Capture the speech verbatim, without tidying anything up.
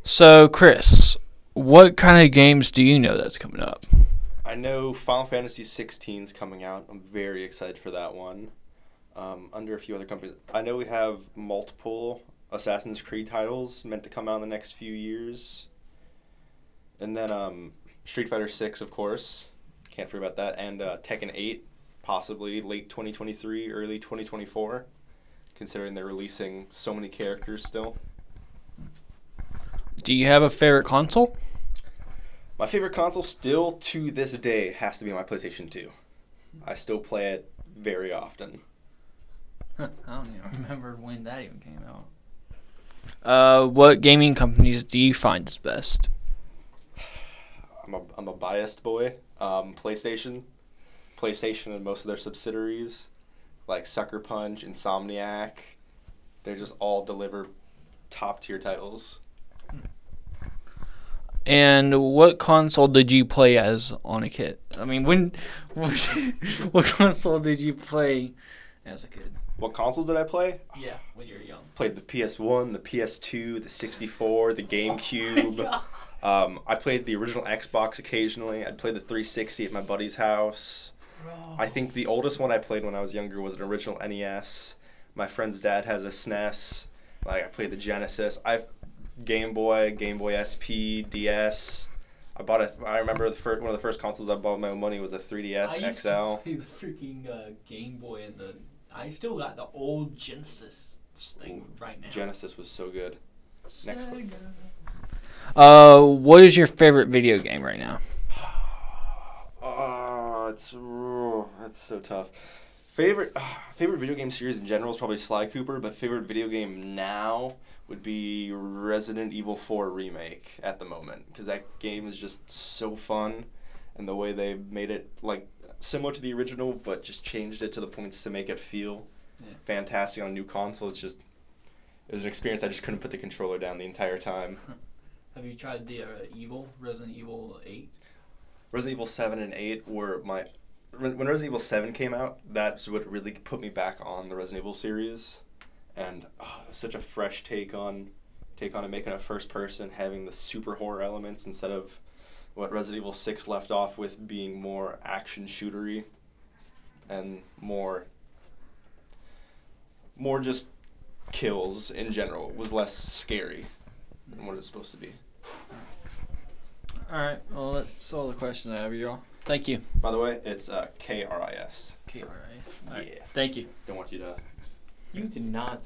So, Chris, what kind of games do you know that's coming up? I know Final Fantasy sixteen is coming out. I'm very excited for that one. Um, under a few other companies. I know we have multiple Assassin's Creed titles meant to come out in the next few years. And then um, Street Fighter six, of course. Can't forget about that. And uh, Tekken eight, possibly late twenty twenty-three, early twenty twenty-four, considering they're releasing so many characters still. Do you have a favorite console? My favorite console still to this day has to be my PlayStation two. I still play it very often. I don't even remember when that even came out. Uh, what gaming companies do you find is best? I'm a, I'm a biased boy. Um, PlayStation. PlayStation and most of their subsidiaries, like Sucker Punch, Insomniac, they just all deliver top tier titles. And what console did you play as on a kid? I mean, when, what, what console did you play as a kid? What consoles did I play? Yeah, when you were young. Played the P S one, the P S two, the sixty-four, the GameCube. Oh um, I played the original Xbox occasionally. I'd play the three sixty at my buddy's house. Bro. I think the oldest one I played when I was younger was an original N E S. My friend's dad has a S N E S. Like I played the Genesis. I've Game Boy, Game Boy S P, D S. I bought a. I remember the first one of the first consoles I bought with my own money was a three D S I used X L. to play the freaking uh, Game Boy and the. I still got the old Genesis thing Ooh, right now. Genesis was so good. Next one. Uh, what is your favorite video game right now? Oh, it's oh, that's so tough. Favorite uh, favorite video game series in general is probably Sly Cooper, but favorite video game now would be Resident Evil four Remake at the moment, because that game is just so fun, and the way they made it like similar to the original, but just changed it to the points to make it feel Yeah. fantastic on a new console. It's just it was an experience I just couldn't put the controller down the entire time. Have you tried the uh, Evil Resident Evil eight? Resident Evil seven and eight were my when, when Resident Evil seven came out, that's what really put me back on the Resident Evil series, and oh, it was such a fresh take on take on it, making it first person, having the super horror elements instead of what Resident Evil six left off with being more action shootery and more more just kills in general. It was less scary than what it's supposed to be. All right. Well, that's all the questions I have, y'all. Thank you. By the way, it's uh, K R I S. Okay. All right. Yeah. Thank you. Don't want you to You did not